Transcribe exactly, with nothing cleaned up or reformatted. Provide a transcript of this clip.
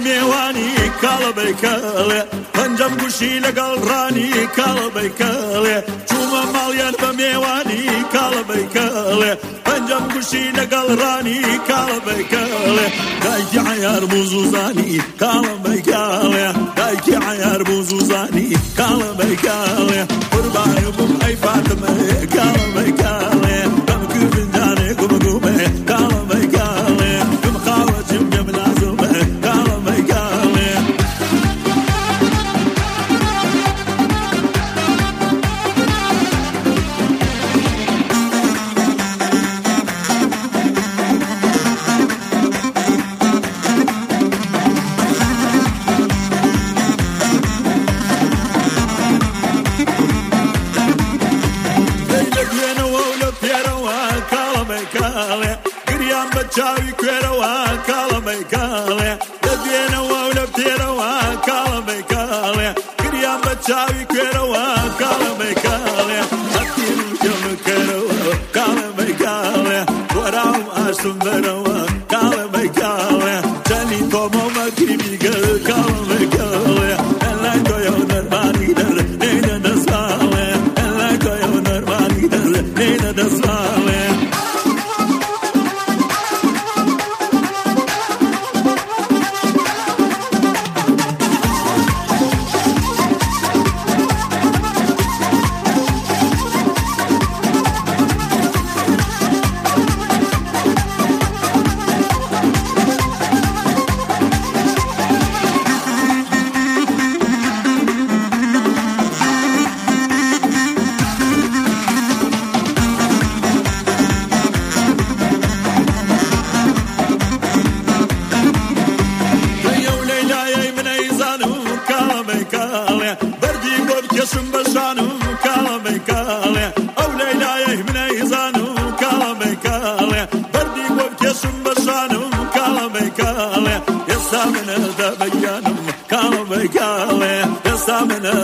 میێوانی کاڵەبەی کەڵێ پەنجەم گوشی لەگەڵ ڕانی کاڵەبەی کەڵێ چوومە ماڵیان بە میێوانی کاڵەبەی کەڵێ پەنجەم گوشی لەگەڵ ڕانی کاڵەبەی کەڵێ دایکی عەیار بوو زوزانی کاڵەبەی کەڵێ دایکی عەیار بوو زوزانی کاڵەبەی کەڵێ قوربانی بووم ئەی فاتمە کاڵەبەی کەڵێ دەم کردن جانێ گومە گومە کاڵەبەی کەڵێ گم خاوەتیم گەم لازمە کاڵەبەی کەڵێ گریان بە چاوی کوێرەوە کاڵەبەی کاڵێ دەدێنەوە و لە پێرەوە کاڵەبەی کاڵێ گریان بە چاوی کوێرەوە کاڵەبەی کاڵێ هەتیم کەمکەرەوە کاڵەبەی کاڵێ وەراوم ئاشتم بەرەوە کاڵەبەی کاڵێ چەندی تۆمەمە کریمیگەر کاڵەبەی کاڵێ ئەلای تۆیە و نەرمانی دەر نێنە دەساڵێ ئەلای تۆیە و نەرمانی دەر نێنە دەساڵێ من